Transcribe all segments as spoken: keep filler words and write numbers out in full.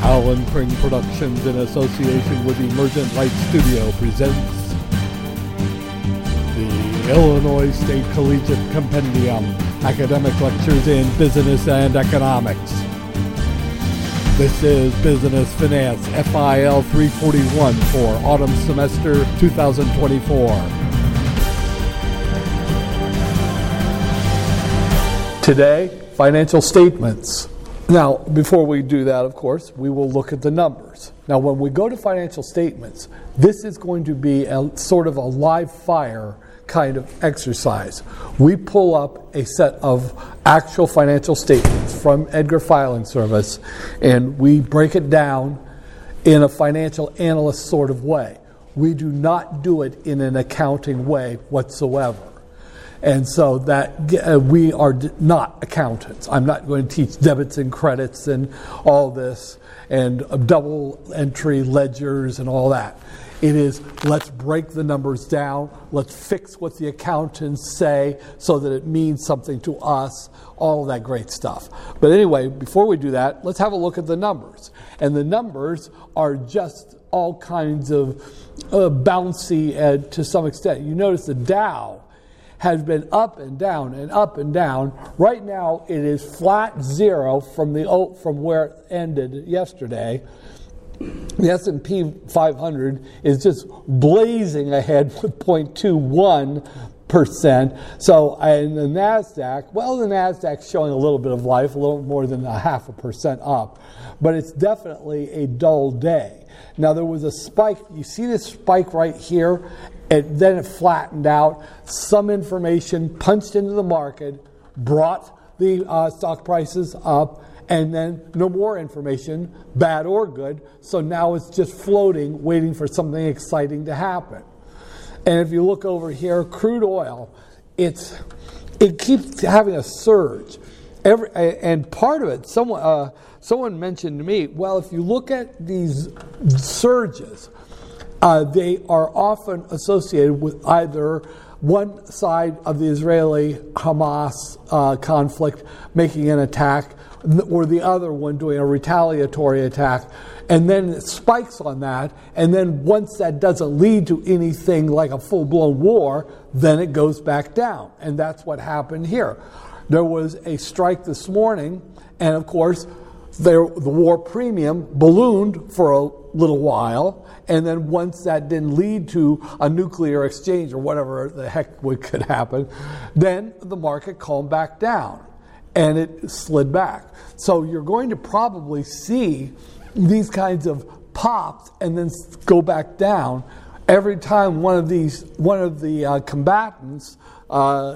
Alan Pring Productions, in association with Emergent Light Studio, presents the Illinois State Collegiate Compendium, Academic Lectures in Business and Economics. This is Business Finance F I L three forty-one for autumn semester two thousand twenty-four. Today, financial statements. Now, before we do that, of course, we will look at the numbers. Now, when we go to financial statements, this is going to be a sort of a live fire kind of exercise. We pull up a set of actual financial statements from Edgar Filing Service, and we break it down in a financial analyst sort of way. We do not do it in an accounting way whatsoever. And so that uh, we are d- not accountants. I'm not going to teach debits and credits and all this and uh, double entry ledgers and all that. It is, let's break the numbers down. Let's fix what the accountants say so that it means something to us, all of that great stuff. But anyway, before we do that, let's have a look at the numbers. And the numbers are just all kinds of uh, bouncy uh, to some extent. You notice the Dow has been up and down and up and down. Right now, it is flat zero from the from where it ended yesterday. The S and P five hundred is just blazing ahead with zero point two one percent. So, and the NASDAQ, well, the NASDAQ's showing a little bit of life, a little more than a half a percent up. But it's definitely a dull day. Now, there was a spike. You see this spike right here? And then it flattened out. Some information punched into the market, brought the uh, stock prices up, and then no more information, bad or good. So now it's just floating, waiting for something exciting to happen. And if you look over here, crude oil, it's it keeps having a surge. Every and part of it, someone uh, someone mentioned to me, well, if you look at these surges, Uh, they are often associated with either one side of the Israeli-Hamas uh, conflict making an attack or the other one doing a retaliatory attack. And then it spikes on that. And then once that doesn't lead to anything like a full-blown war, then it goes back down. And that's what happened here. There was a strike this morning, and of course, there, the war premium ballooned for a little while, and then once that didn't lead to a nuclear exchange or whatever the heck could happen, then the market calmed back down and it slid back. So you're going to probably see these kinds of pops and then go back down every time one of these one of the uh, combatants uh,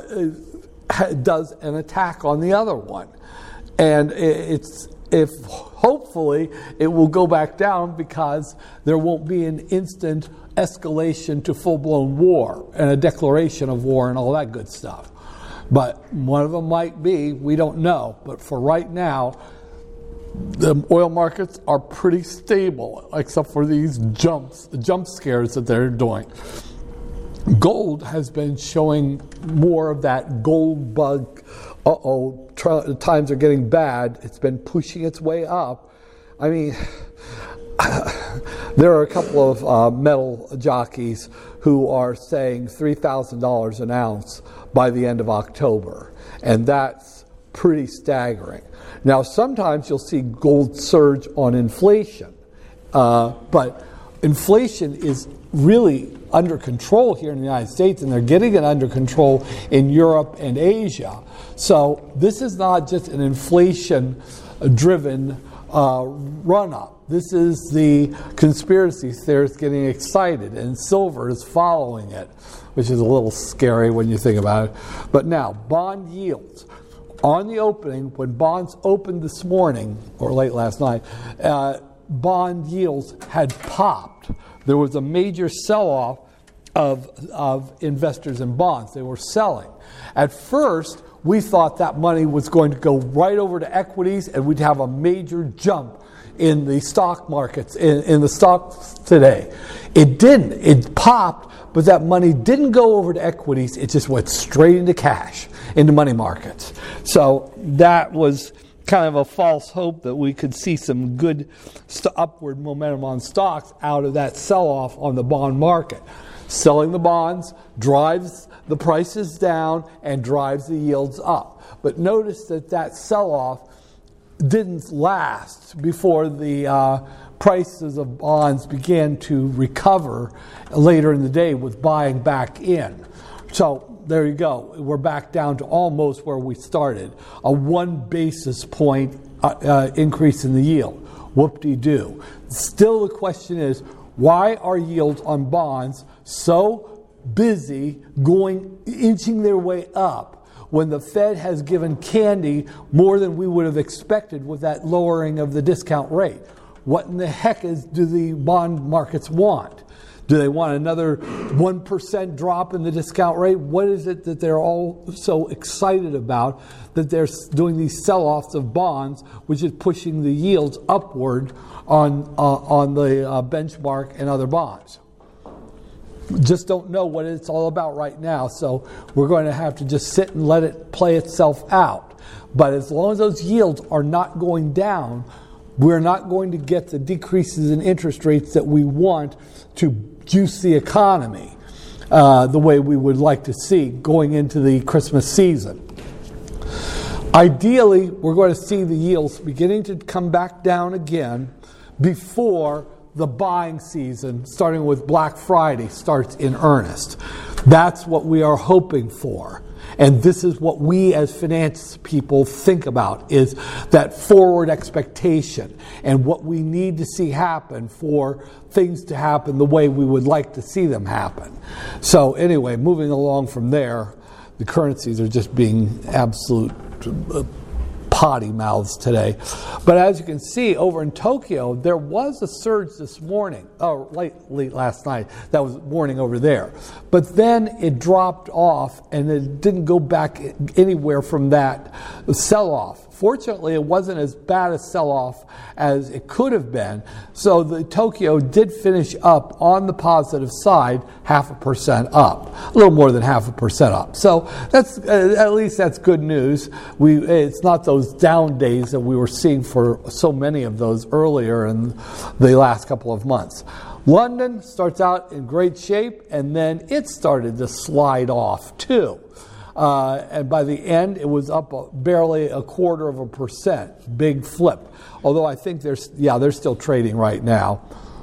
does an attack on the other one, and it's. If hopefully it will go back down because there won't be an instant escalation to full-blown war and a declaration of war and all that good stuff. But one of them might be, we don't know. But for right now, the oil markets are pretty stable, except for these jumps, the jump scares that they're doing. Gold has been showing more of that gold bug. Uh-oh, tr- times are getting bad. It's been pushing its way up. I mean, there are a couple of uh, metal jockeys who are saying three thousand dollars an ounce by the end of October. And that's pretty staggering. Now, sometimes you'll see gold surge on inflation. Uh, but inflation is really under control here in the United States, and they're getting it under control in Europe and Asia. So this is not just an inflation-driven uh, run-up. This is the conspiracy theorists getting excited, and silver is following it, which is a little scary when you think about it. But now, bond yields. On the opening, when bonds opened this morning, or late last night, uh, bond yields had popped. There was a major sell-off of, of investors in bonds. They were selling. At first, we thought that money was going to go right over to equities and we'd have a major jump in the stock markets, in, in the stocks today. It didn't. It popped, but that money didn't go over to equities. It just went straight into cash, into money markets. So that was kind of a false hope that we could see some good st- upward momentum on stocks out of that sell-off on the bond market. Selling the bonds drives the prices down and drives the yields up. But notice that that sell-off didn't last before the uh, prices of bonds began to recover later in the day with buying back in. So there you go. We're back down to almost where we started. A one basis point uh, uh, increase in the yield. Whoop-de-doo. Still the question is, why are yields on bonds so busy going, inching their way up when the Fed has given candy more than we would have expected with that lowering of the discount rate? What in the heck is do the bond markets want? Do they want another one percent drop in the discount rate? What is it that they're all so excited about that they're doing these sell-offs of bonds, which is pushing the yields upward on uh, on the uh, benchmark and other bonds? Just don't know what it's all about right now, so we're going to have to just sit and let it play itself out. But as long as those yields are not going down, we're not going to get the decreases in interest rates that we want to juice the economy uh, the way we would like to see going into the Christmas season. Ideally, we're going to see the yields beginning to come back down again before the buying season, starting with Black Friday, starts in earnest. That's what we are hoping for. And this is what we as finance people think about, is that forward expectation and what we need to see happen for things to happen the way we would like to see them happen. So anyway, moving along from there, the currencies are just being absolute uh, potty mouths today. But as you can see, over in Tokyo, there was a surge this morning, oh, late, late last night, that was morning over there. But then it dropped off, and it didn't go back anywhere from that sell-off. Fortunately, it wasn't as bad a sell-off as it could have been. So the Tokyo did finish up on the positive side, half a percent up, a little more than half a percent up. So that's uh, at least that's good news. We it's not those down days that we were seeing for so many of those earlier in the last couple of months. London starts out in great shape, and then it started to slide off too. Uh, and by the end, it was up a, barely a quarter of a percent. Big flip. Although I think there's, yeah, they're still trading right now.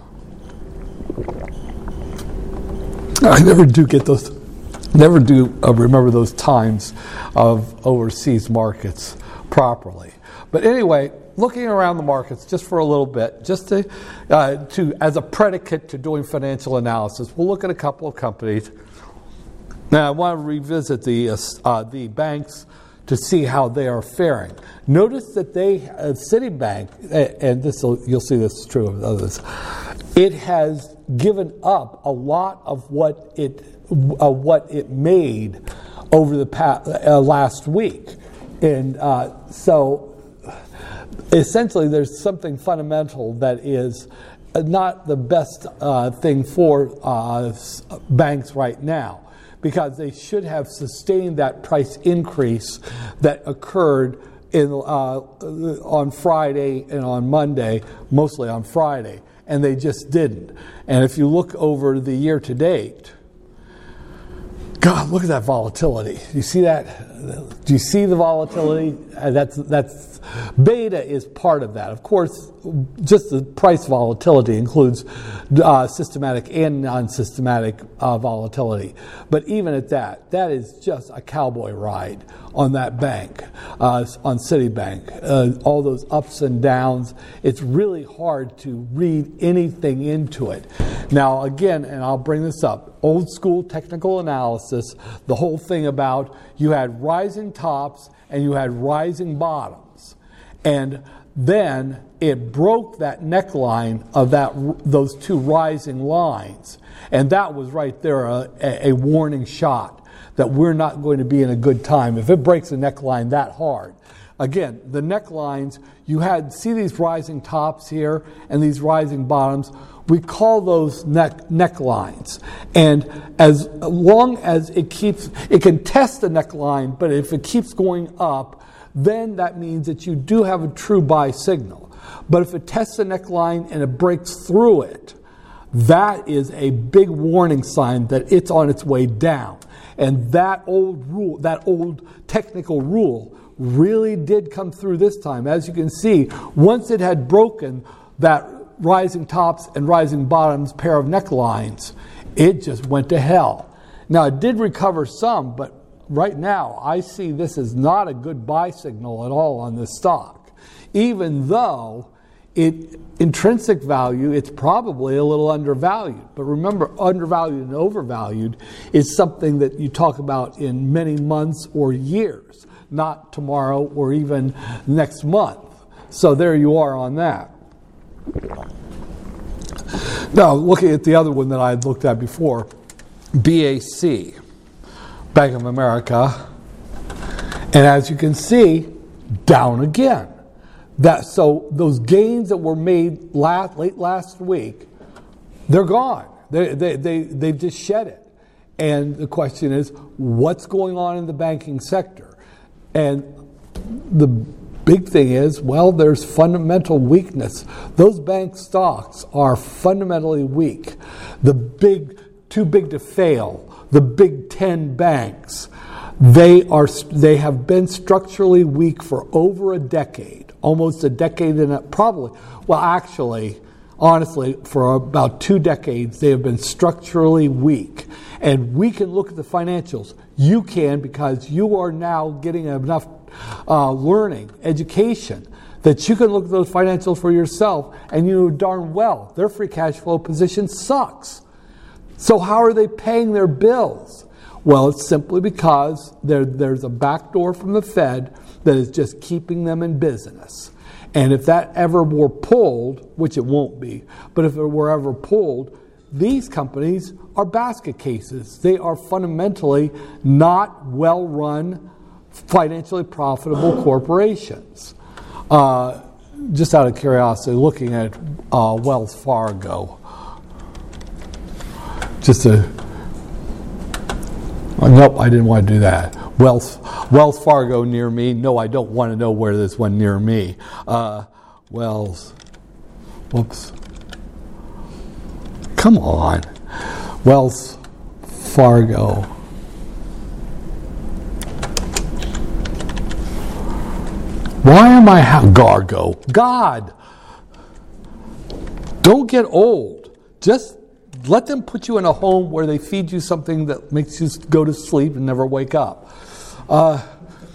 I never do get those, never do uh, remember those times of overseas markets properly. But anyway, looking around the markets just for a little bit, just to, uh, to as a predicate to doing financial analysis, we'll look at a couple of companies. Now, I want to revisit the uh, uh, the banks to see how they are faring. Notice that they, uh, Citibank, and this you'll see this is true of others, it has given up a lot of what it uh, what it made over the past, uh, last week, and uh, so essentially there's something fundamental that is not the best uh, thing for uh, banks right now, because they should have sustained that price increase that occurred in uh, on Friday and on Monday, mostly on Friday, and they just didn't. And if you look over the year to date, God, look at that volatility. Do you see that? Do you see the volatility? Uh, that's that's beta is part of that. Of course, just the price volatility includes uh, systematic and non-systematic uh, volatility. But even at that, that is just a cowboy ride on that bank, uh, on Citibank. Uh, all those ups and downs. It's really hard to read anything into it. Now, again, and I'll bring this up, old school technical analysis, the whole thing about you had rising tops and you had rising bottoms. And then it broke that neckline of that those two rising lines. And that was right there a, a warning shot that we're not going to be in a good time if it breaks a neckline that hard. Again, the necklines, you had, see these rising tops here and these rising bottoms? We call those neck necklines. And as long as it keeps, it can test the neckline, but if it keeps going up, then that means that you do have a true buy signal. But if it tests the neckline and it breaks through it, that is a big warning sign that it's on its way down. And that old rule, that old technical rule, really did come through this time. As you can see, once it had broken that rising tops and rising bottoms pair of necklines, it just went to hell. Now, it did recover some, but right now, I see this as not a good buy signal at all on this stock. Even though it intrinsic value, it's probably a little undervalued. But remember, undervalued and overvalued is something that you talk about in many months or years, not tomorrow or even next month. So there you are on that. Now, looking at the other one that I had looked at before, B A C, Bank of America, and as you can see, down again. That so those gains that were made last, late last week, they're gone. They they they they've just shed it. And the question is, what's going on in the banking sector? And the big thing is, well, there's fundamental weakness. Those bank stocks are fundamentally weak. The big, too big to fail, the big ten banks, they are they have been structurally weak for over a decade, almost a decade and a, probably, well, actually, honestly, for about two decades, they have been structurally weak. And we can look at the financials. You can, because you are now getting enough uh, learning, education, that you can look at those financials for yourself, and you know darn well their free cash flow position sucks. So how are they paying their bills? Well, it's simply because there, there's a backdoor from the Fed that is just keeping them in business. And if that ever were pulled, which it won't be, but if it were ever pulled, these companies are basket cases. They are fundamentally not well-run, financially profitable corporations. Uh, just out of curiosity, looking at uh, Wells Fargo, just a oh, nope, I didn't want to do that. Wells Wells Fargo near me. No, I don't want to know where there's one near me. Uh, Wells, whoops. Come on, Wells Fargo. Why am I ha- Gargo? God, don't get old. Just let them put you in a home where they feed you something that makes you go to sleep and never wake up. Uh,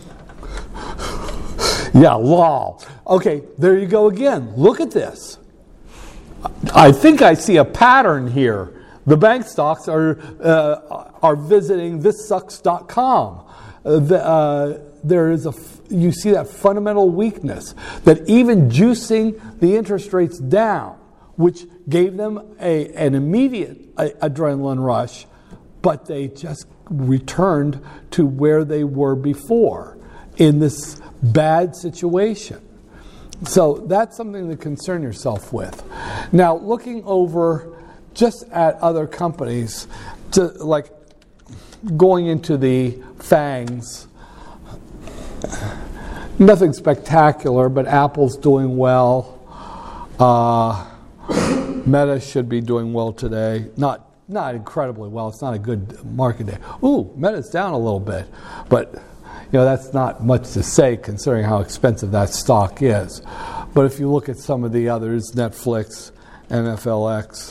yeah, lol. Okay, there you go again. Look at this. I think I see a pattern here. The bank stocks are uh, are visiting this sucks dot com. Uh, the, uh, there is a you see that fundamental weakness that even juicing the interest rates down, which gave them a, an immediate a, adrenaline rush, but they just returned to where they were before in this bad situation. So that's something to concern yourself with. Now, looking over just at other companies, to like going into the FANGs, nothing spectacular, but Apple's doing well. Uh, Meta should be doing well today. Not not incredibly well. It's not a good market day. Ooh, Meta's down a little bit, but you know that's not much to say considering how expensive that stock is. But if you look at some of the others, Netflix, N F L X.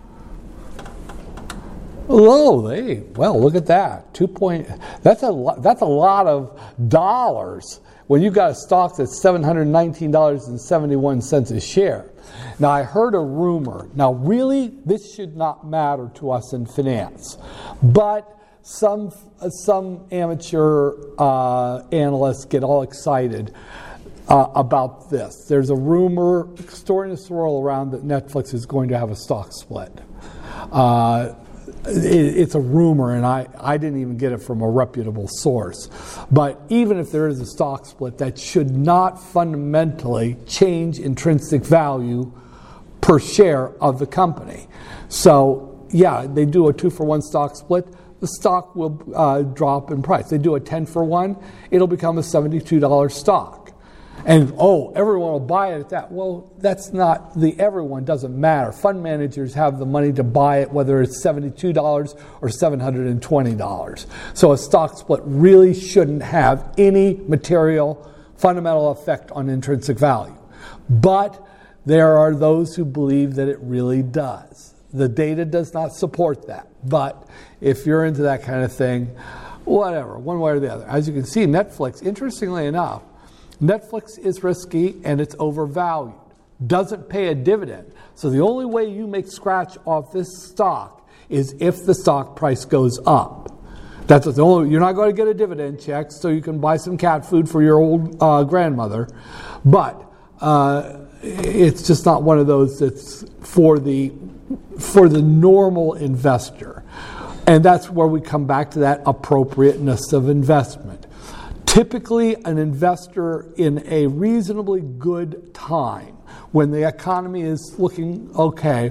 Oh, hey, well, look at that. Two point. That's a lot, that's a lot of dollars when you've got a stock that's seven hundred nineteen dollars and seventy-one cents a share. Now, I heard a rumor. Now, really, this should not matter to us in finance, but some some amateur uh, analysts get all excited uh, about this. There's a rumor, starting to swirl around, that Netflix is going to have a stock split. Uh, it, it's a rumor, and I, I didn't even get it from a reputable source. But even if there is a stock split, that should not fundamentally change intrinsic value per share of the company. So, yeah, they do a two-for-one stock split, the stock will uh, drop in price. They do a ten for one, it'll become a seventy-two dollars stock. And, oh, everyone will buy it at that. Well, that's not the everyone, doesn't matter. Fund managers have the money to buy it, whether it's seventy-two dollars or seven hundred twenty dollars. So a stock split really shouldn't have any material, fundamental effect on intrinsic value. But there are those who believe that it really does. The data does not support that. But if you're into that kind of thing, whatever, one way or the other. As you can see, Netflix, interestingly enough, Netflix is risky and it's overvalued. Doesn't pay a dividend. So the only way you make scratch off this stock is if the stock price goes up. That's the only. You're not going to get a dividend check, so you can buy some cat food for your old uh, grandmother. But uh, it's just not one of those that's for the for the normal investor. And that's where we come back to that appropriateness of investment. Typically, an investor in a reasonably good time, when the economy is looking okay,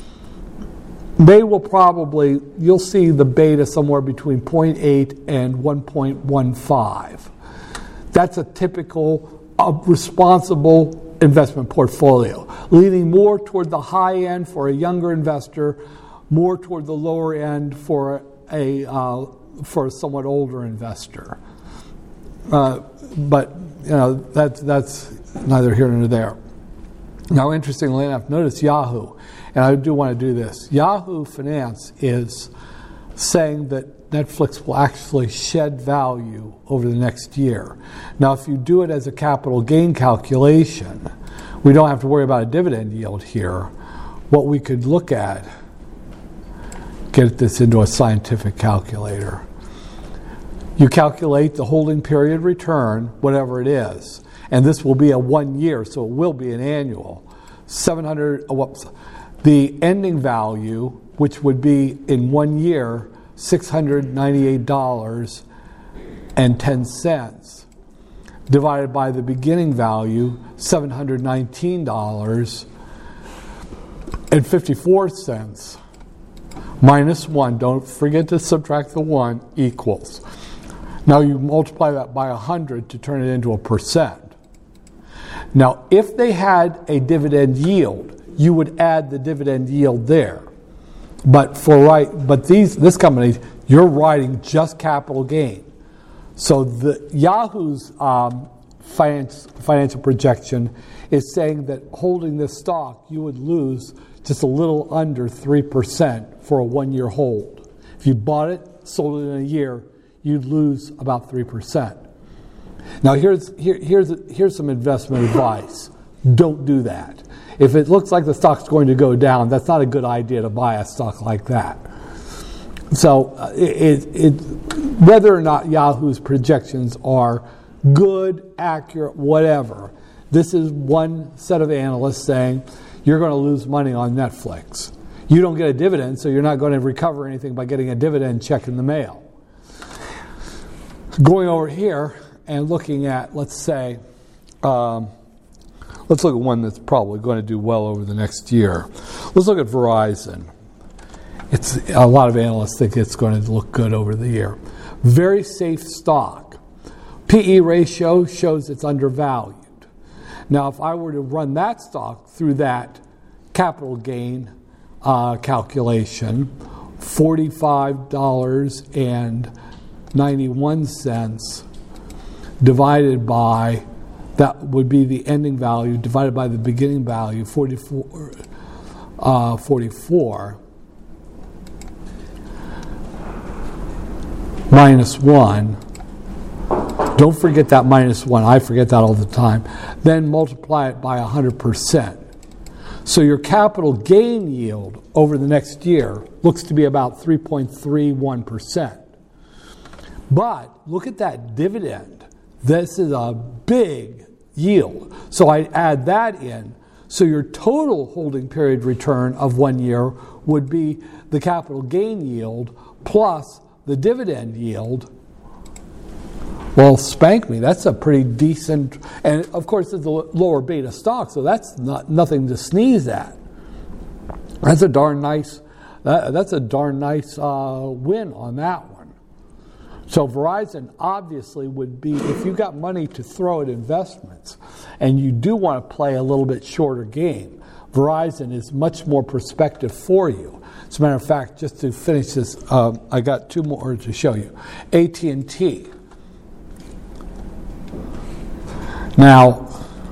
they will probably, you'll see the beta somewhere between zero point eight and one point one five. That's a typical uh, responsible investment portfolio, leaning more toward the high end for a younger investor, more toward the lower end for a uh, for a somewhat older investor. Uh, but you know that's that's neither here nor there. Now, interestingly enough, notice Yahoo, and I do want to do this. Yahoo Finance is saying that Netflix will actually shed value over the next year. Now, if you do it as a capital gain calculation, we don't have to worry about a dividend yield here. What we could look at, get this into a scientific calculator. You calculate the holding period return, whatever it is, and this will be a one year, so it will be an annual. seven hundred, oh, whoops, the ending value, which would be in one year, six hundred ninety-eight dollars and ten cents, divided by the beginning value, seven hundred nineteen dollars and fifty-four cents, minus one, don't forget to subtract the one, equals. Now you multiply that by one hundred to turn it into a percent. Now, if they had a dividend yield, you would add the dividend yield there. But for right, but these this company, you're writing just capital gain. So the Yahoo's um, finance, financial projection is saying that holding this stock, you would lose just a little under three percent for a one-year hold. If you bought it, sold it in a year, you'd lose about three percent. Now, here's here, here's here's some investment advice. Don't do that. If it looks like the stock's going to go down, that's not a good idea to buy a stock like that. So, uh, it, it, whether or not Yahoo's projections are good, accurate, whatever, this is one set of analysts saying you're going to lose money on Netflix. You don't get a dividend, so you're not going to recover anything by getting a dividend check in the mail. Going over here and looking at, let's say, um, let's look at one that's probably going to do well over the next year. Let's look at Verizon. It's a lot of analysts think it's going to look good over the year. Very safe stock. P E ratio shows it's undervalued. Now, if I were to run that stock through that capital gain uh, calculation, forty-five dollars and ninety-one cents divided by, that would be the ending value, divided by the beginning value, forty-four, uh, forty-four, minus one. Don't forget that minus one. I forget that all the time. Then multiply it by one hundred percent. So your capital gain yield over the next year looks to be about three point three one percent. But look at that dividend. This is a big yield. So I add that in. So your total holding period return of one year would be the capital gain yield plus the dividend yield. Well, spank me. That's a pretty decent, and of course it's a lower beta stock, so that's not nothing to sneeze at. That's a darn nice, that, that's a darn nice uh, win on that one. So Verizon obviously would be, if you got money to throw at investments and you do want to play a little bit shorter game, Verizon is much more prospective for you. As a matter of fact, just to finish this, um, I got two more to show you. A T and T. Now,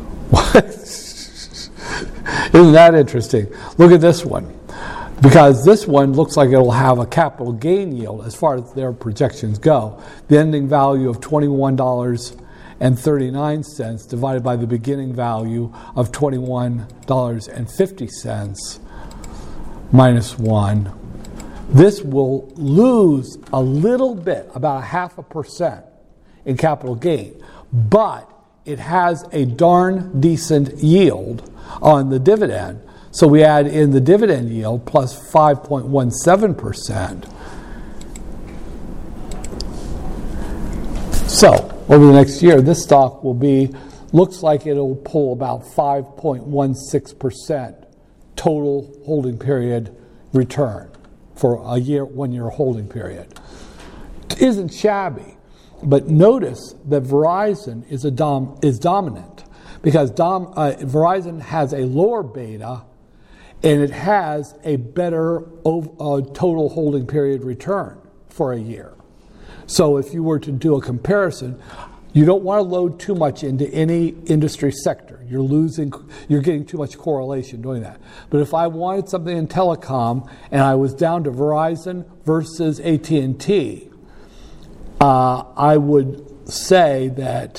isn't that interesting? Look at this one. Because this one looks like it'll have a capital gain yield as far as their projections go. The ending value of twenty-one dollars and thirty-nine cents divided by the beginning value of twenty-one dollars and fifty cents minus one. This will lose a little bit, about a half a percent in capital gain, but it has a darn decent yield on the dividend. So we add in the dividend yield plus five point one seven percent. So over the next year, this stock will be, looks like it'll pull about five point one six percent total holding period return for a year, one year holding period. It isn't shabby, but notice that Verizon is a dom, is dominant because dom, uh, Verizon has a lower beta and it has a better uh, total holding period return for a year. So if you were to do a comparison, you don't want to load too much into any industry sector. You're losing, you're getting too much correlation doing that. But if I wanted something in telecom and I was down to Verizon versus A T and T, uh, I would say that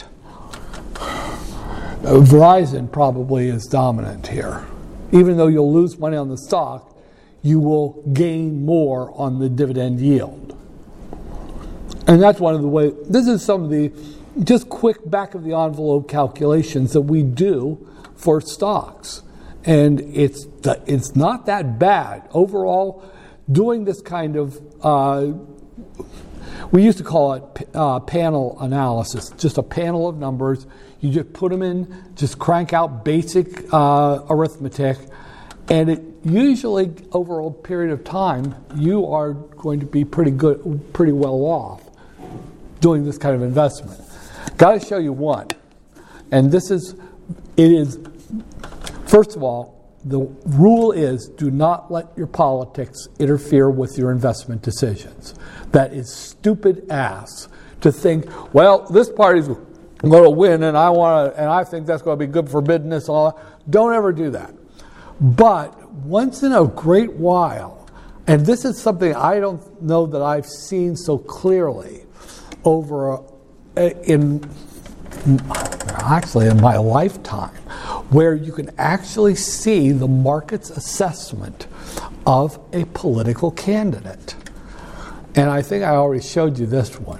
Verizon probably is dominant here. Even though you'll lose money on the stock, you will gain more on the dividend yield. And that's one of the ways, this is some of the just quick back of the envelope calculations that we do for stocks. And it's it's not that bad. Overall, doing this kind of, uh, we used to call it uh, panel analysis, just a panel of numbers. You just put them in, just crank out basic uh, arithmetic, and it usually, over a period of time, you are going to be pretty good, pretty well off doing this kind of investment. Got to show you one, and this is, it is, first of all, the rule is do not let your politics interfere with your investment decisions. That is stupid ass to think, well, this party's going to win, and I want to, and I think that's going to be good for business. And all that. Don't ever do that. But once in a great while, and this is something I don't know that I've seen so clearly over in actually in my lifetime, where you can actually see the market's assessment of a political candidate. And I think I already showed you this one.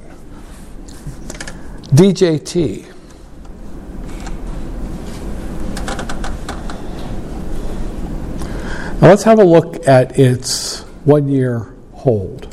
D J T. Now let's have a look at its one-year hold.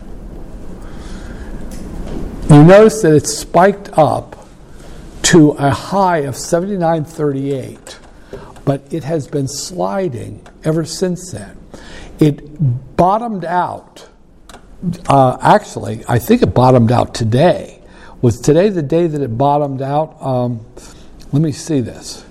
You notice that it's spiked up to a high of seventy-nine thirty-eight, but it has been sliding ever since then. It bottomed out, uh, actually, I think it bottomed out today. Was today the day that it bottomed out? Um, let me see this.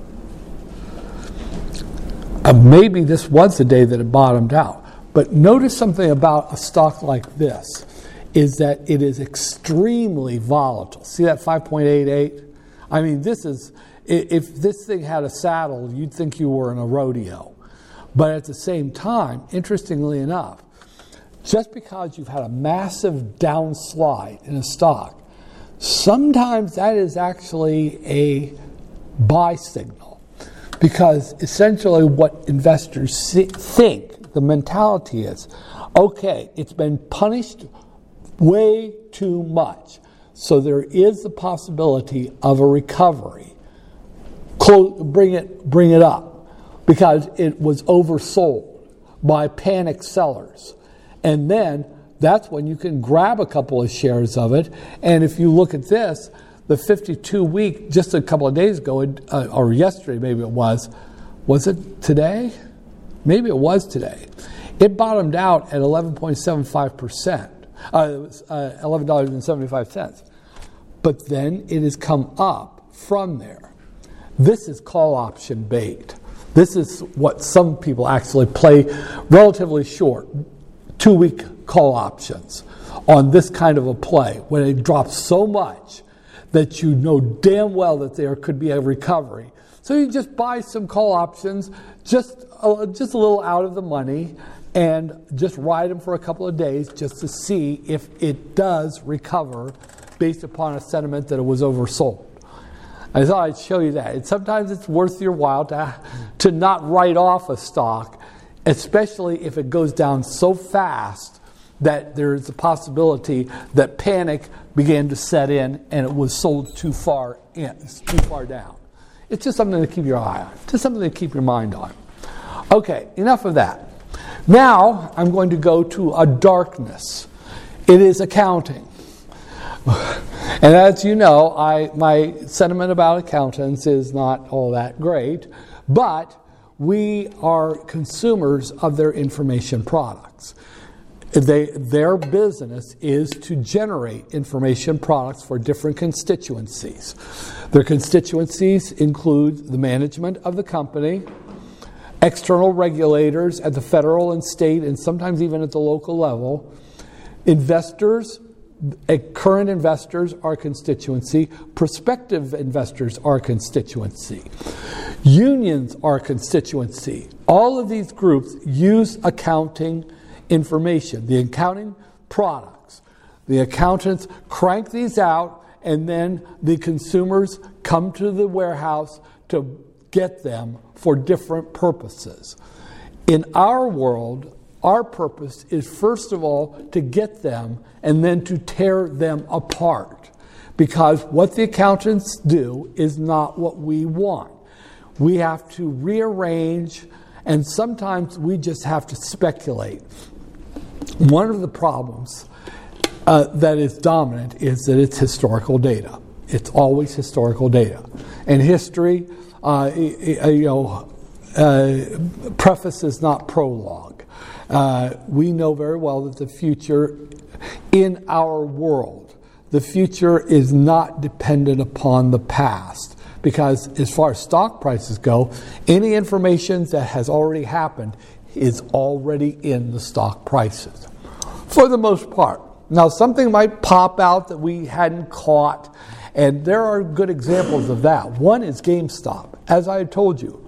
Uh, maybe this was the day that it bottomed out. But notice something about a stock like this, is that it is extremely volatile. See that five point eight eight? I mean, this is, if this thing had a saddle, you'd think you were in a rodeo. But at the same time, interestingly enough, just because you've had a massive downslide in a stock, sometimes that is actually a buy signal, because essentially what investors see, think, the mentality is, okay, it's been punished way too much, so there is the possibility of a recovery. Close, bring it, bring it up, because it was oversold by panic sellers, and then that's when you can grab a couple of shares of it. And if you look at this, the fifty-two week, just a couple of days ago, uh, or yesterday maybe it was, was it today? Maybe it was today. It bottomed out at eleven point seven five percent. Uh, it was uh, eleven dollars and seventy-five cents. But then it has come up from there. This is call option bait. This is what some people actually play relatively short, two-week call options on this kind of a play when it drops so much that you know damn well that there could be a recovery. So you just buy some call options, just a, just a little out of the money, and just ride them for a couple of days just to see if it does recover based upon a sentiment that it was oversold. I thought I'd show you that. And sometimes it's worth your while to, to not write off a stock, especially if it goes down so fast that there's a possibility that panic began to set in and it was sold too far in, too far down. It's just something to keep your eye on. Just something to keep your mind on. Okay, enough of that. Now I'm going to go to a darkness. It is accounting. And as you know, I my sentiment about accountants is not all that great, but we are consumers of their information products. They, their business is to generate information products for different constituencies. Their constituencies include the management of the company, external regulators at the federal and state, and sometimes even at the local level, investors. Current investors are constituency. Prospective investors are constituency. Unions are constituency. All of these groups use accounting information, the accounting products. The accountants crank these out, and then the consumers come to the warehouse to get them for different purposes. In our world, our purpose is first of all to get them and then to tear them apart. Because what the accountants do is not what we want. We have to rearrange, and sometimes we just have to speculate. One of the problems uh, that is dominant is that it's historical data. It's always historical data. And history, uh, you know, uh, preface is not prologue. Uh, we know very well that the future in our world, the future is not dependent upon the past, because as far as stock prices go, any information that has already happened is already in the stock prices, for the most part. Now, something might pop out that we hadn't caught, and there are good examples of that. One is GameStop. As I told you,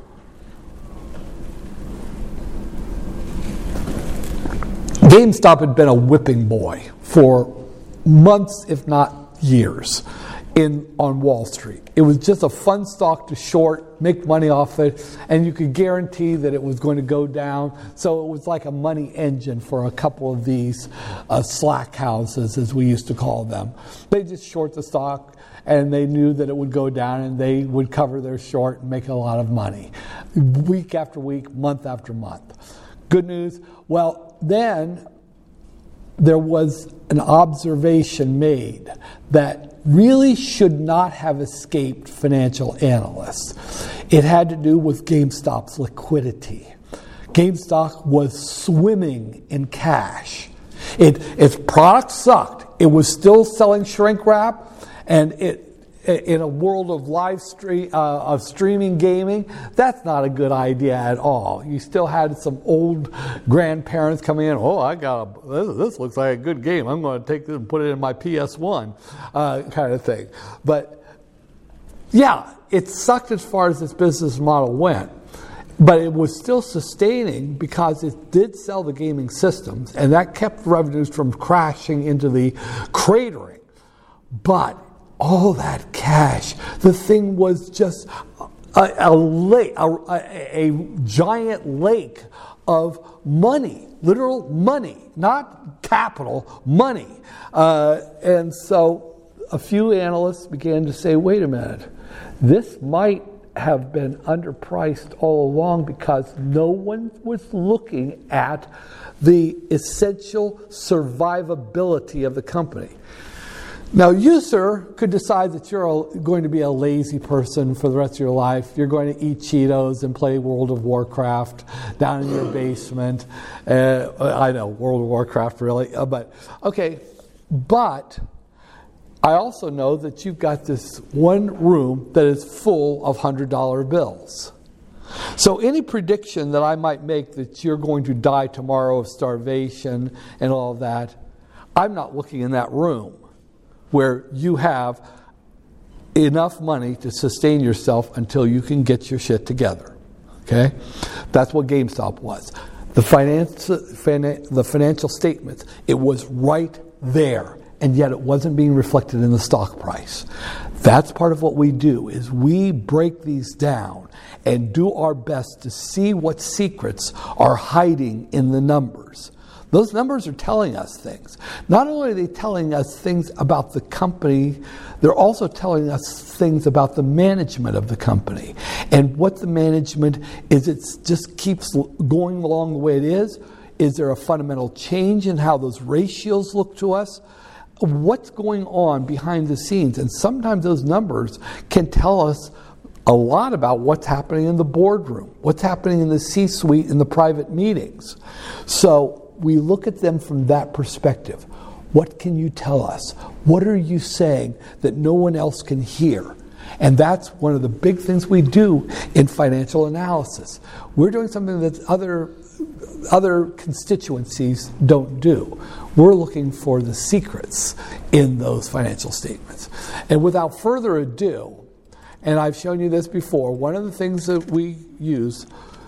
GameStop had been a whipping boy for months, if not years, in on Wall Street. It was just a fun stock to short, make money off it, and you could guarantee that it was going to go down. So it was like a money engine for a couple of these uh, slack houses, as we used to call them. They just short the stock, and they knew that it would go down, and they would cover their short and make a lot of money, week after week, month after month. Good news. Well, then there was an observation made that really should not have escaped financial analysts. It had to do with GameStop's liquidity. GameStop was swimming in cash. It, its product sucked. It was still selling shrink wrap, and it in a world of live stream, uh, of streaming gaming, that's not a good idea at all. You still had some old grandparents coming in. Oh, I got a, this, this looks like a good game. I'm going to take this and put it in my P S one, uh, kind of thing. But yeah, it sucked as far as its business model went. But it was still sustaining because it did sell the gaming systems, and that kept revenues from crashing into the cratering. But all that cash, the thing was just a, a lake, a, a, a giant lake of money, literal money, not capital, money. Uh, and so a few analysts began to say, wait a minute, this might have been underpriced all along because no one was looking at the essential survivability of the company. Now, you, sir, could decide that you're a, going to be a lazy person for the rest of your life. You're going to eat Cheetos and play World of Warcraft down in your basement. Uh, I know, World of Warcraft, really. Uh, but, okay, but I also know that you've got this one room that is full of one hundred dollar bills. So any prediction that I might make that you're going to die tomorrow of starvation and all of that, I'm not looking in that room where you have enough money to sustain yourself until you can get your shit together. Okay? That's what GameStop was. The finance, the financial statements, it was right there, and yet it wasn't being reflected in the stock price. That's part of what we do, is we break these down and do our best to see what secrets are hiding in the numbers. Those numbers are telling us things. Not only are they telling us things about the company, they're also telling us things about the management of the company. And what the management is, it just keeps going along the way it is. Is there a fundamental change in how those ratios look to us? What's going on behind the scenes? And sometimes those numbers can tell us a lot about what's happening in the boardroom, what's happening in the C-suite, in the private meetings. So we look at them from that perspective. What can you tell us? What are you saying that no one else can hear? And that's one of the big things we do in financial analysis. We're doing something that other, other constituencies don't do. We're looking for the secrets in those financial statements. And without further ado, and I've shown you this before, one of the things that we use,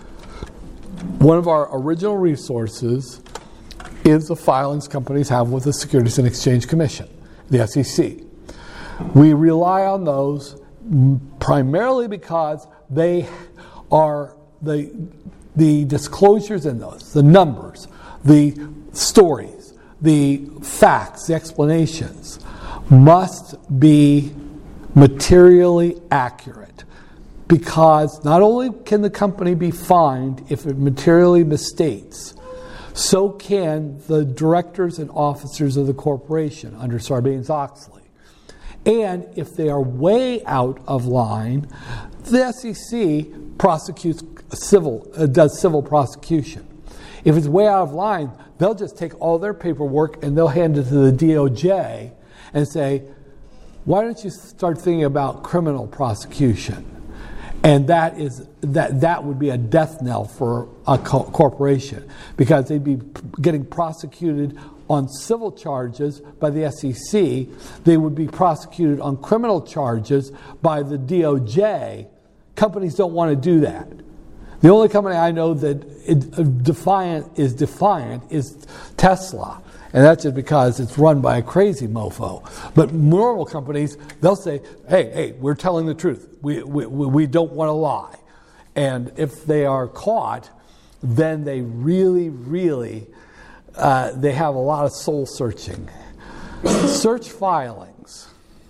one of our original resources, is the filings companies have with the Securities and Exchange Commission, the S E C. We rely on those primarily because they are the, the disclosures in those, the numbers, the stories, the facts, the explanations must be materially accurate, because not only can the company be fined if it materially misstates, so can the directors and officers of the corporation under Sarbanes-Oxley. And if they are way out of line, the S E C prosecutes civil, uh, does civil prosecution. If it's way out of line, they'll just take all their paperwork and they'll hand it to the D O J and say, why don't you start thinking about criminal prosecution? And that is that that would be a death knell for a co- corporation, because they'd be getting prosecuted on civil charges by the S E C. They would be prosecuted on criminal charges by the D O J. Companies don't want to do that. The only company I know that it, defiant is defiant is Tesla. And that's just because it's run by a crazy mofo. But normal companies, they'll say, hey, hey, we're telling the truth. We, we, we don't want to lie. And if they are caught, then they really, really, uh, they have a lot of soul searching. Search filings.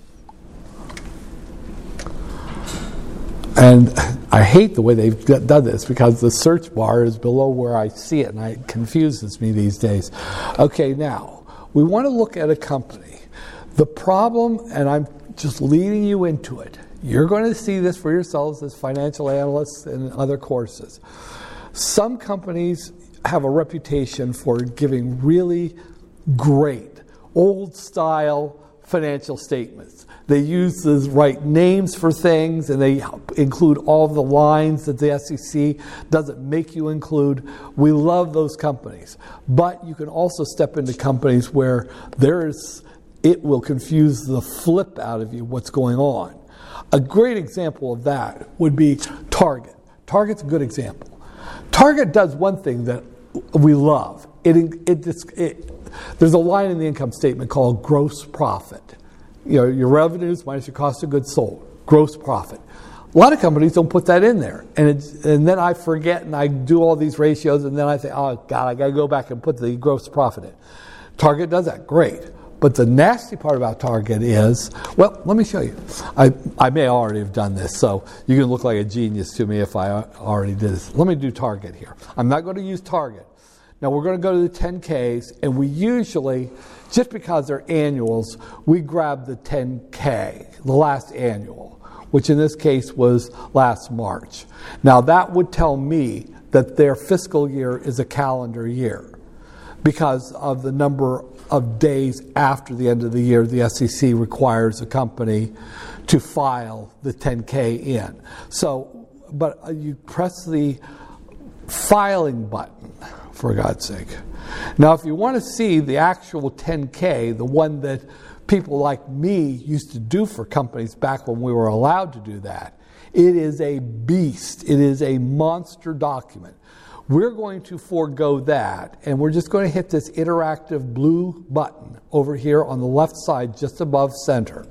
And I hate the way they've done this, because the search bar is below where I see it, and it confuses me these days. Okay, now, we want to look at a company. The problem, and I'm just leading you into it, you're going to see this for yourselves as financial analysts and other courses. Some companies have a reputation for giving really great, old-style financial statements. They use the right names for things, and they include all the lines that the S E C doesn't make you include. We love those companies. But you can also step into companies where there's, it will confuse the flip out of you what's going on. A great example of that would be Target. Target's a good example. Target does one thing that we love. It, it, it, it there's a line in the income statement called gross profit. You know, your revenues minus your cost of goods sold, gross profit. A lot of companies don't put that in there, and it's, and then I forget and I do all these ratios, and then I think, oh God, I got to go back and put the gross profit in. Target does that, great. But the nasty part about Target is, well, let me show you. I I may already have done this, so you can look like a genius to me if I already did this. Let me do Target here. I'm not going to use Target. Now we're going to go to the ten Ks, and we usually, just because they're annuals, we grab the ten K, the last annual, which in this case was last March. Now that would tell me that their fiscal year is a calendar year because of the number of days after the end of the year the S E C requires a company to file the ten K in. So, but you press the filing button, for God's sake. Now, if you want to see the actual ten K, the one that people like me used to do for companies back when we were allowed to do that, it is a beast. It is a monster document. We're going to forego that, and we're just going to hit this interactive blue button over here on the left side, just above center.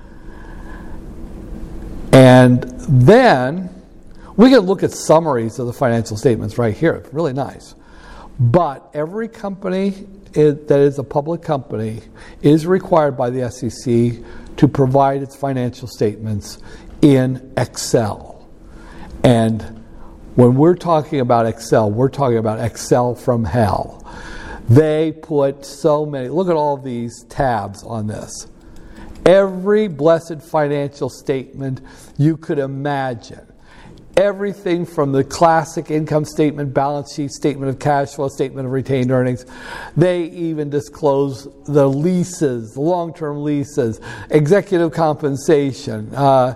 And then we can look at summaries of the financial statements right here. It's really nice. But every company is, that is a public company is required by the S E C to provide its financial statements in Excel. And when we're talking about Excel, we're talking about Excel from hell. They put so many, look at all these tabs on this. Every blessed financial statement you could imagine. Everything from the classic income statement, balance sheet, statement of cash flow, statement of retained earnings. They even disclose the leases, the long-term leases, executive compensation, uh,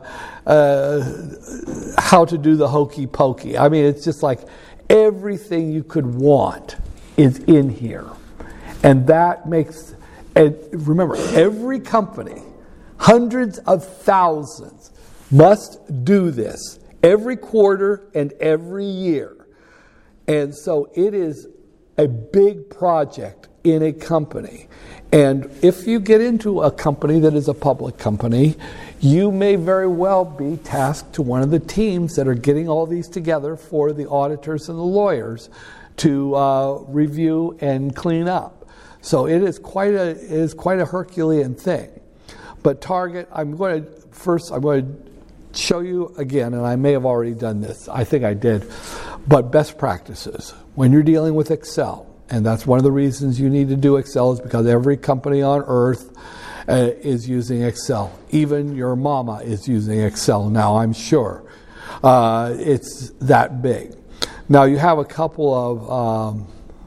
uh, how to do the hokey pokey. I mean, it's just like everything you could want is in here. And that makes, and remember, every company, hundreds of thousands, must do this every quarter and every year. And so it is a big project in a company. And if you get into a company that is a public company, you may very well be tasked to one of the teams that are getting all these together for the auditors and the lawyers to uh, review and clean up. So it is quite a it is quite a Herculean thing. But Target, I'm going to first I'm going to show you again, and I may have already done this. I think I did. But best practices. When you're dealing with Excel, and that's one of the reasons you need to do Excel is because every company on earth uh, is using Excel. Even your mama is using Excel now, I'm sure. Uh, it's that big. Now you have a couple of, um,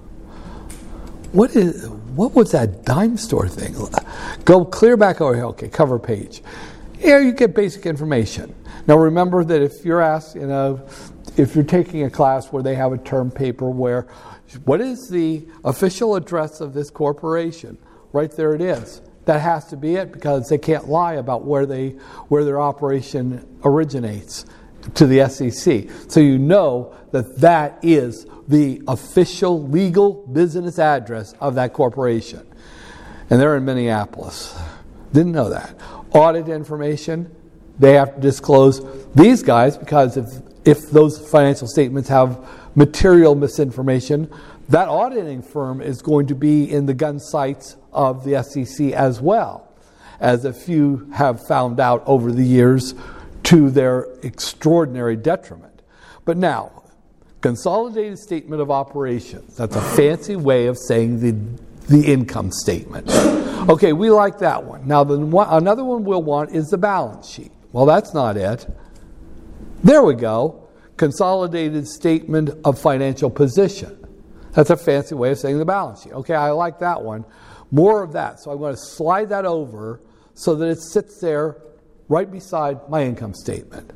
what is, what was that dime store thing? Go clear back over here. Okay, cover page. Here you get basic information. Now remember that if you're asked, you know, if you're taking a class where they have a term paper where, what is the official address of this corporation? Right there it is. That has to be it because they can't lie about where they where their operation originates to the S E C. So you know that that is the official legal business address of that corporation. And they're in Minneapolis. Didn't know that. Audit information, they have to disclose these guys because if if those financial statements have material misinformation, that auditing firm is going to be in the gun sights of the S E C as well, as a few have found out over the years to their extraordinary detriment. But now, consolidated statement of operations, that's a fancy way of saying the the income statement. Okay, we like that one. Now, the one, another one we'll want is the balance sheet. Well, that's not it. There we go. Consolidated statement of financial position. That's a fancy way of saying the balance sheet. Okay, I like that one. More of that. So I'm going to slide that over so that it sits there right beside my income statement.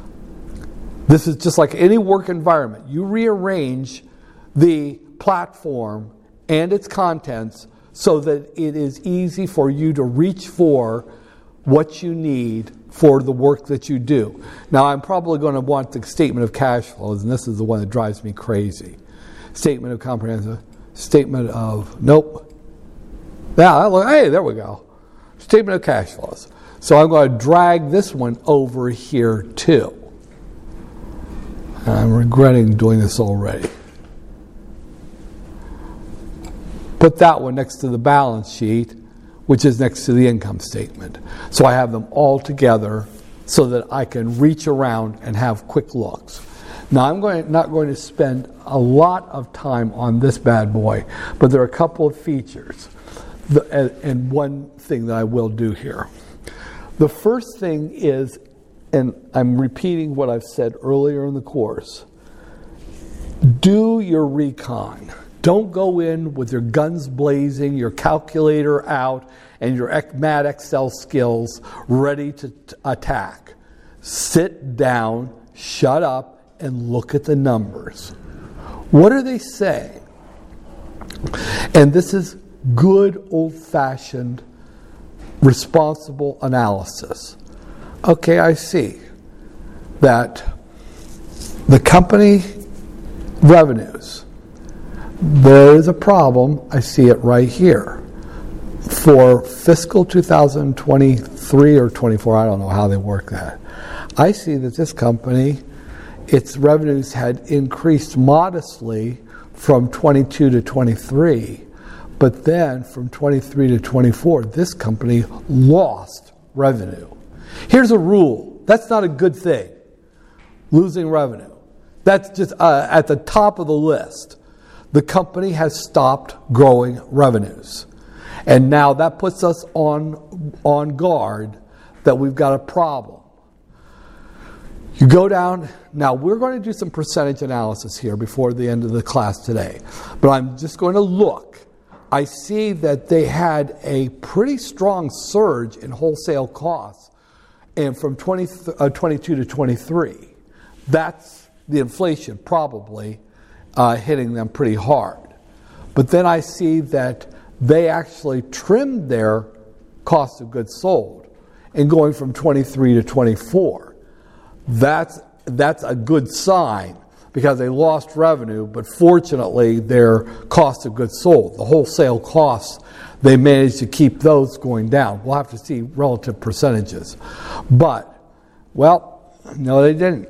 This is just like any work environment. You rearrange the platform and its contents so that it is easy for you to reach for what you need for the work that you do. Now, I'm probably going to want the statement of cash flows, and this is the one that drives me crazy. Statement of comprehensive, statement of, nope. Yeah, hey, there we go. Statement of cash flows. So I'm going to drag this one over here too. And I'm regretting doing this already. Put that one next to the balance sheet, which is next to the income statement. So I have them all together so that I can reach around and have quick looks. Now, I'm going, not going to spend a lot of time on this bad boy, but there are a couple of features the, and, and one thing that I will do here. The first thing is, and I'm repeating what I've said earlier in the course, do your recon. Don't go in with your guns blazing, your calculator out, and your mad Excel skills ready to t- attack. Sit down, shut up, and look at the numbers. What are they saying? And this is good old-fashioned responsible analysis. Okay, I see that the company revenues, there is a problem. I see it right here. For fiscal two thousand twenty-three or twenty-four, I don't know how they work that. I see that this company, its revenues had increased modestly from twenty-two to twenty-three, but then from twenty-three to twenty-four, this company lost revenue. Here's a rule. That's not a good thing, losing revenue. That's just uh, at the top of the list. The company has stopped growing revenues. And now that puts us on, on guard that we've got a problem. You go down. Now, we're going to do some percentage analysis here before the end of the class today. But I'm just going to look. I see that they had a pretty strong surge in wholesale costs and from twenty, uh, twenty-two to twenty-three. That's the inflation probably uh, hitting them pretty hard. But then I see that they actually trimmed their cost of goods sold and going from twenty-three to twenty-four. That's, that's a good sign because they lost revenue, but fortunately their cost of goods sold, the wholesale costs, they managed to keep those going down. We'll have to see relative percentages. But, well, no, they didn't.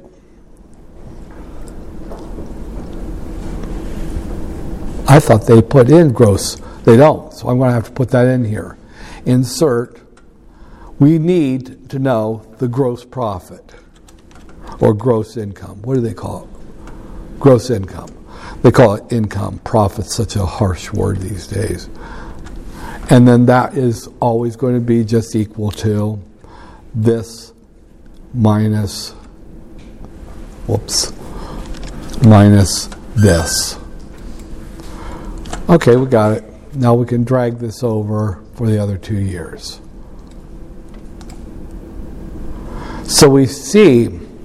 I thought they put in gross. They don't, so I'm going to have to put that in here. Insert, we need to know the gross profit or gross income. What do they call it? Gross income. They call it income. Profit's such a harsh word these days. And then that is always going to be just equal to this minus, whoops, minus this. Okay, we got it. Now we can drag this over for the other two years. So we see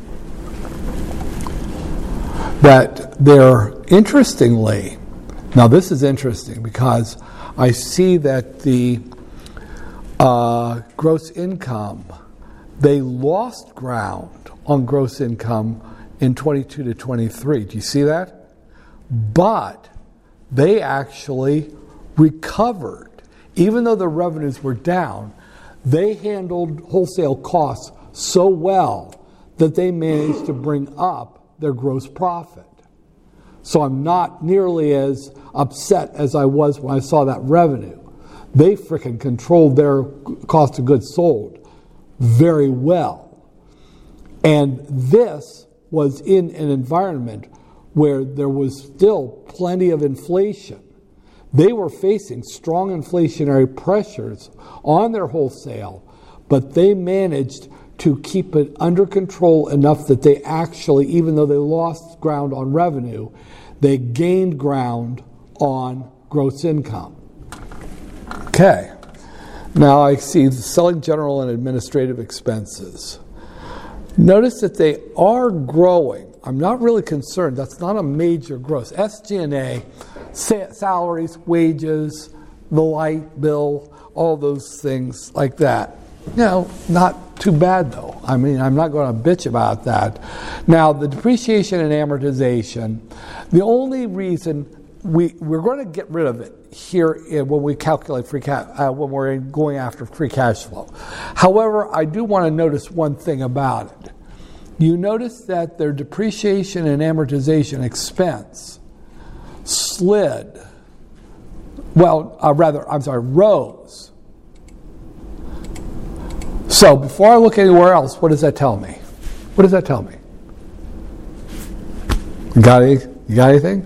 that they're, interestingly, now this is interesting because I see that the uh, gross income, they lost ground on gross income in twenty-two to twenty-three. Do you see that? But they actually recovered. Even though the revenues were down, they handled wholesale costs so well that they managed to bring up their gross profit. So I'm not nearly as upset as I was when I saw that revenue. They frickin' controlled their cost of goods sold very well. And this was in an environment where there was still plenty of inflation. They were facing strong inflationary pressures on their wholesale, but they managed to keep it under control enough that they actually, even though they lost ground on revenue, they gained ground on gross income. Okay. Now I see the selling, general, and administrative expenses. Notice that they are growing. I'm not really concerned. That's not a major growth. S G and A, salaries, wages, the light bill, all those things like that. You know, not too bad though. I mean, I'm not going to bitch about that. Now, the depreciation and amortization, the only reason we, we're going to get rid of it here when we calculate free cash, uh, when we're going after free cash flow. However, I do want to notice one thing about it. You notice that their depreciation and amortization expense slid, well, uh, rather, I'm sorry, rose. So before I look anywhere else, what does that tell me? What does that tell me? Got any, you got anything?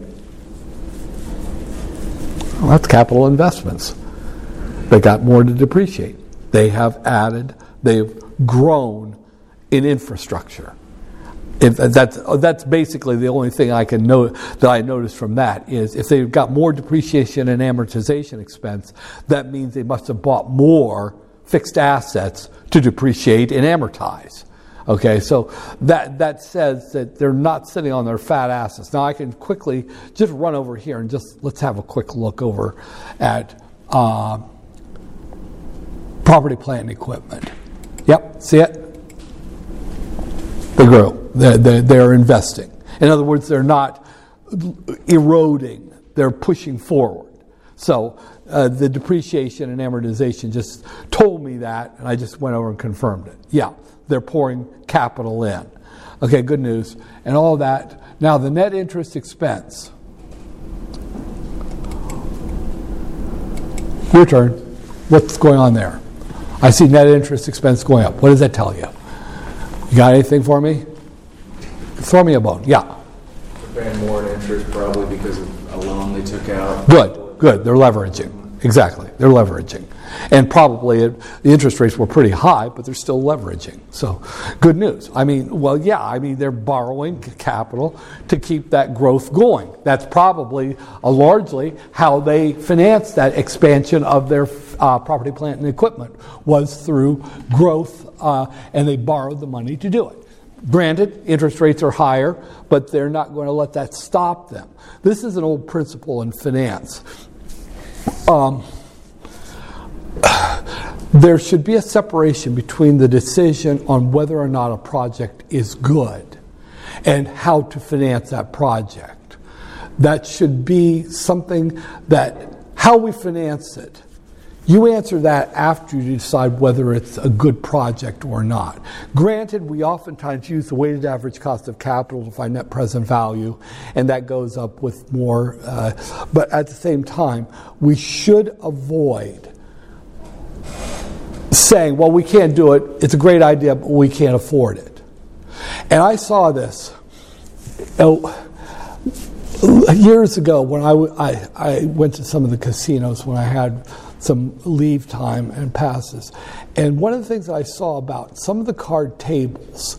Well, that's capital investments. They got more to depreciate. They have added, they've grown in infrastructure. If that's that's basically the only thing I can know that I noticed from that is if they've got more depreciation and amortization expense, that means they must have bought more fixed assets to depreciate and amortize. Okay, so that that says that they're not sitting on their fat asses. Now I can quickly just run over here and just let's have a quick look over at uh, property, plant, and equipment. Yep, see it? They grow. They're, they're, they're investing. In other words, they're not eroding. They're pushing forward. So uh, the depreciation and amortization just told me that, and I just went over and confirmed it. Yeah, they're pouring capital in. Okay, good news. And all that. Now the net interest expense. Your turn. What's going on there? I see net interest expense going up. What does that tell you? You got anything for me? Throw me a bone. Yeah. They're paying more in interest probably because of a loan they took out. Good, good. They're leveraging. Exactly. They're leveraging. And probably it, the interest rates were pretty high, but they're still leveraging. So good news. I mean, well, yeah, I mean, they're borrowing capital to keep that growth going. That's probably uh, largely how they financed that expansion of their uh, property, plant, and equipment was through growth. Uh, and they borrowed the money to do it. Granted, interest rates are higher, but they're not going to let that stop them. This is an old principle in finance. Um, there should be a separation between the decision on whether or not a project is good and how to finance that project. That should be something that, how we finance it, you answer that after you decide whether it's a good project or not. Granted, we oftentimes use the weighted average cost of capital to find net present value, and that goes up with more. Uh, but at the same time, we should avoid saying, well, we can't do it. It's a great idea, but we can't afford it. And I saw this oh, years ago when I, I, I went to some of the casinos when I had some leave time and passes. And one of the things that I saw about some of the card tables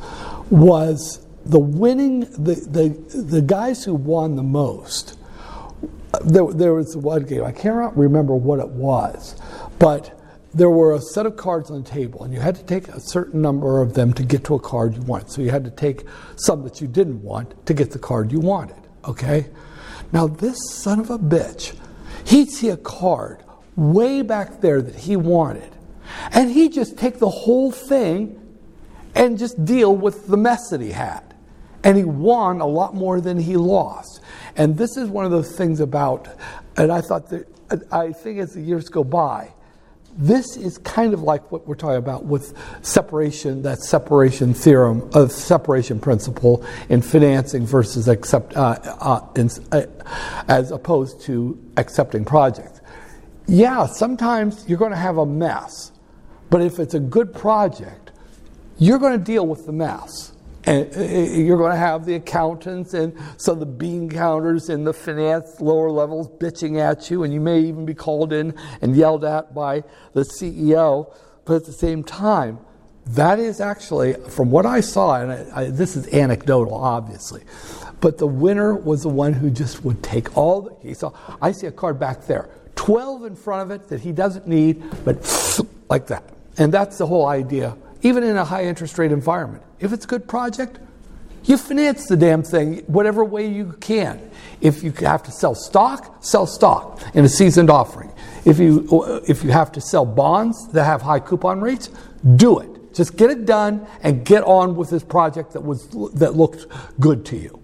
was the winning, the the, the guys who won the most. There, there was one game, I can't remember what it was, but there were a set of cards on the table, and you had to take a certain number of them to get to a card you wanted. So you had to take some that you didn't want to get the card you wanted, okay? Now this son of a bitch, he'd see a card way back there that he wanted, and he'd just take the whole thing and just deal with the mess that he had. And he won a lot more than he lost. And this is one of those things about, and I thought that, I think as the years go by, this is kind of like what we're talking about with separation, that separation theorem, of separation principle in financing versus accept, uh, uh, in, uh, as opposed to accepting projects. Yeah, sometimes you're going to have a mess, but if it's a good project, you're going to deal with the mess. And you're going to have the accountants and some of the bean counters and the finance lower levels bitching at you, and you may even be called in and yelled at by the C E O. But at the same time, that is actually, from what I saw, and I, I, this is anecdotal, obviously, but the winner was the one who just would take all the, he saw, I see a card back there, twelve in front of it that he doesn't need, but like that. And that's the whole idea. Even in a high interest rate environment, if it's a good project, you finance the damn thing whatever way you can. If you have to sell stock, sell stock in a seasoned offering. If you if you have to sell bonds that have high coupon rates, do it. Just get it done and get on with this project that was that looked good to you.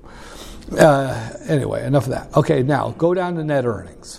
Uh, anyway, enough of that. Okay, now go down to net earnings.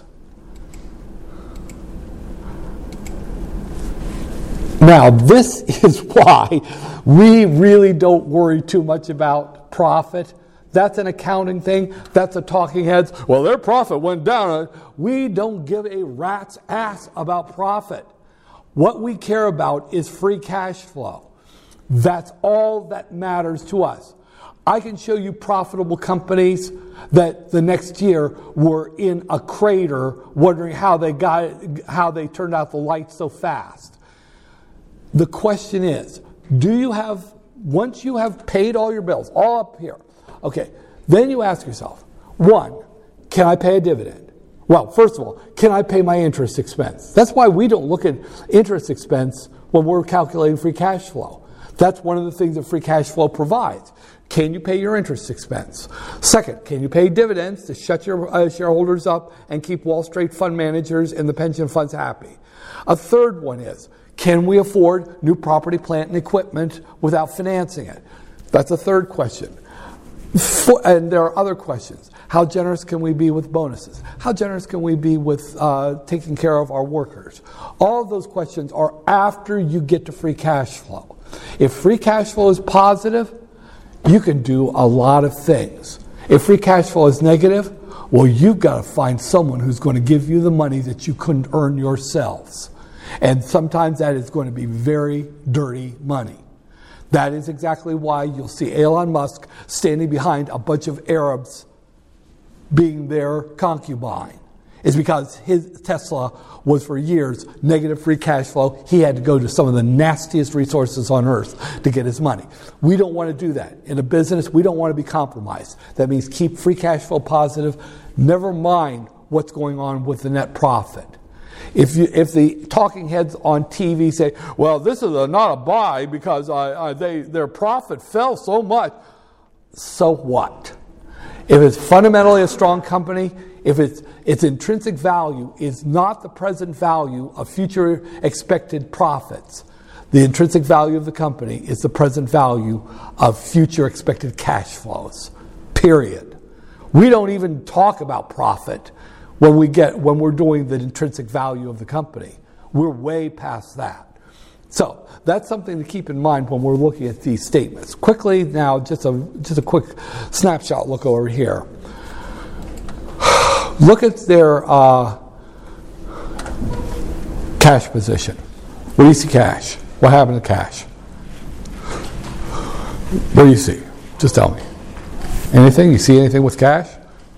Now, this is why we really don't worry too much about profit. That's an accounting thing. That's a talking heads. Well, their profit went down. We don't give a rat's ass about profit. What we care about is free cash flow. That's all that matters to us. I can show you profitable companies that the next year were in a crater wondering how they got how they turned out the lights so fast. The question is, do you have, once you have paid all your bills, all up here, okay, then you ask yourself, one, can I pay a dividend? Well, first of all, can I pay my interest expense? That's why we don't look at interest expense when we're calculating free cash flow. That's one of the things that free cash flow provides. Can you pay your interest expense? Second, can you pay dividends to shut your uh, shareholders up and keep Wall Street fund managers and the pension funds happy? A third one is, can we afford new property, plant, and equipment without financing it? That's a third question. For, and there are other questions. How generous can we be with bonuses? How generous can we be with uh, taking care of our workers? All of those questions are after you get to free cash flow. If free cash flow is positive, you can do a lot of things. If free cash flow is negative, well, you've got to find someone who's going to give you the money that you couldn't earn yourselves. And sometimes that is going to be very dirty money. That is exactly why you'll see Elon Musk standing behind a bunch of Arabs being their concubine. It's because his Tesla was for years negative free cash flow. He had to go to some of the nastiest resources on earth to get his money. We don't want to do that. In a business, we don't want to be compromised. That means keep free cash flow positive. Never mind what's going on with the net profit. If you, if the talking heads on T V say, well, this is a, not a buy because I, I, they, their profit fell so much, so what? If it's fundamentally a strong company, if it's, its intrinsic value is not the present value of future expected profits, the intrinsic value of the company is the present value of future expected cash flows, period. We don't even talk about profit when we get when we're doing the intrinsic value of the company. We're way past that. So that's something to keep in mind when we're looking at these statements. Quickly now, just a just a quick snapshot look over here. Look at their uh, cash position. What do you see cash? What happened to cash? What do you see? Just tell me. Anything? You see anything with cash?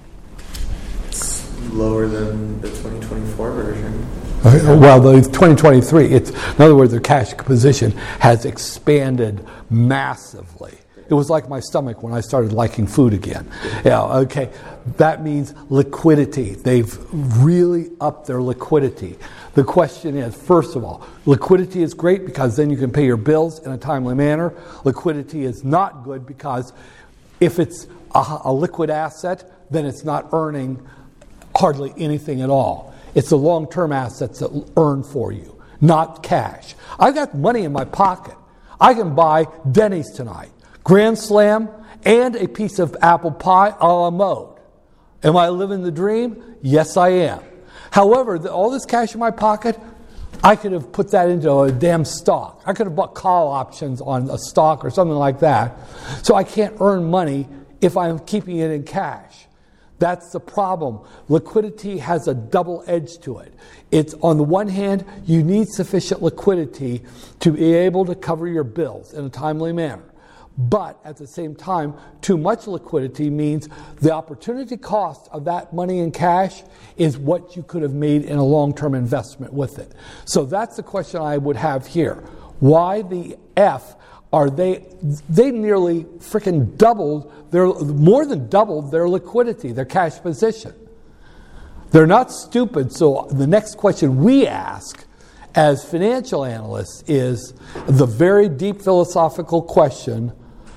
Lower than the twenty twenty-four version. Well, the twenty twenty-three, it's, in other words, their cash position has expanded massively. It was like my stomach when I started liking food again. Yeah, okay. That means liquidity. They've really upped their liquidity. The question is, first of all, liquidity is great because then you can pay your bills in a timely manner. Liquidity is not good because if it's a, a liquid asset, then it's not earning hardly anything at all. It's the long-term assets that earn for you, not cash. I've got money in my pocket. I can buy Denny's tonight, Grand Slam, and a piece of apple pie a la mode. Am I living the dream? Yes, I am. However, the, all this cash in my pocket, I could have put that into a damn stock. I could have bought call options on a stock or something like that. So I can't earn money if I'm keeping it in cash. That's the problem. Liquidity has a double edge to it. It's, on the one hand, you need sufficient liquidity to be able to cover your bills in a timely manner. But at the same time, too much liquidity means the opportunity cost of that money in cash is what you could have made in a long-term investment with it. So that's the question I would have here. Why the F are they, they nearly freaking doubled, their, more than doubled their liquidity, their cash position. They're not stupid, so the next question we ask as financial analysts is the very deep philosophical question,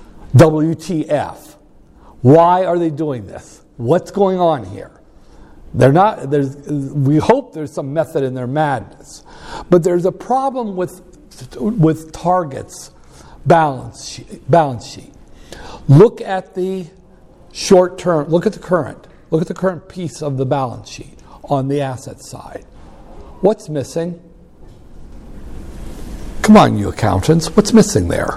W T F? Why are they doing this? What's going on here? They're not, there's, we hope there's some method in their madness. But there's a problem with, with Target's balance sheet, balance sheet. Look at the short term, look at the current. Look at the current piece of the balance sheet on the asset side. What's missing? Come on, you accountants. What's missing there?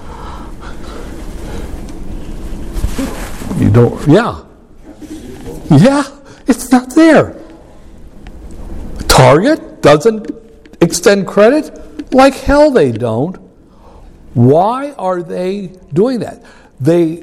You don't, yeah. Yeah, it's not there. Target doesn't extend credit? Like hell they don't. Why are they doing that? They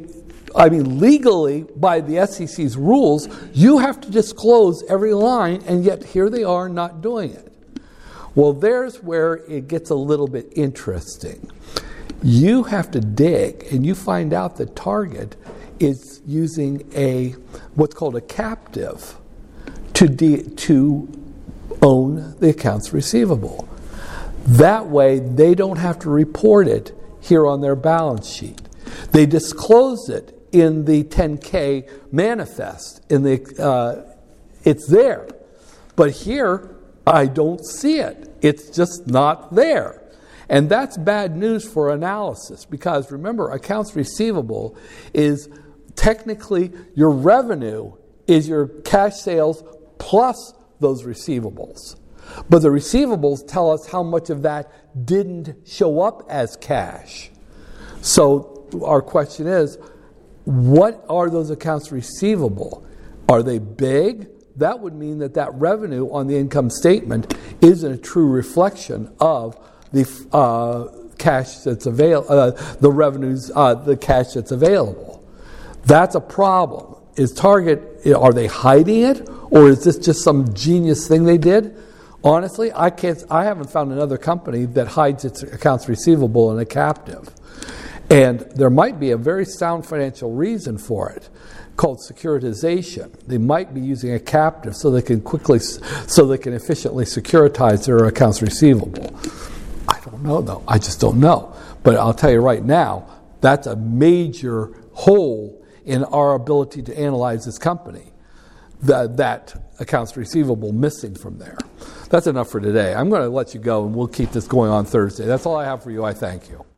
I mean, legally, by the S E C's rules, you have to disclose every line, and yet here they are not doing it. Well, there's where it gets a little bit interesting. You have to dig, and you find out that Target is using a what's called a captive to de- to own the accounts receivable. That way, they don't have to report it here on their balance sheet. They disclose it in the ten K manifest. In the uh, it's there, but here I don't see it. It's just not there. And that's bad news for analysis because remember, accounts receivable is technically your revenue is your cash sales plus those receivables. But the receivables tell us how much of that didn't show up as cash. So our question is, what are those accounts receivable? Are they big? That would mean that that revenue on the income statement isn't a true reflection of the uh, cash that's available, uh, the revenues, uh, the cash that's available. That's a problem. Is Target, are they hiding it, or is this just some genius thing they did? Honestly, I can't. I haven't found another company that hides its accounts receivable in a captive. And there might be a very sound financial reason for it, called securitization. They might be using a captive so they can quickly, so they can efficiently securitize their accounts receivable. I don't know though. I just don't know. But I'll tell you right now, that's a major hole in our ability to analyze this company. That, that accounts receivable missing from there. That's enough for today. I'm going to let you go, and we'll keep this going on Thursday. That's all I have for you. I thank you.